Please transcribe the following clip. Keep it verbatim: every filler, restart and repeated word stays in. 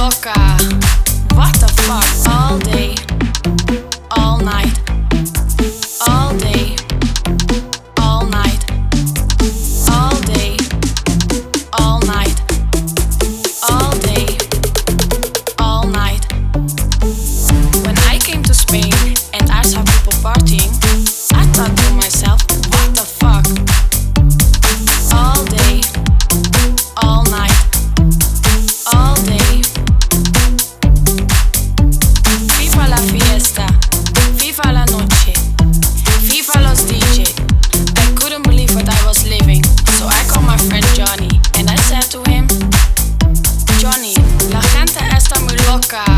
loca. What the fuck? All day, all night, all day, all night, all day, all night, all day, all night. When I came to Spain and I saw people partying, I thought to myself, what the fuck? All day, all night, all day. Viva la fiesta, viva la noche, viva los D J. I couldn't believe what I was living, so I called my friend Johnny and I said to him, Johnny, la gente está muy loca.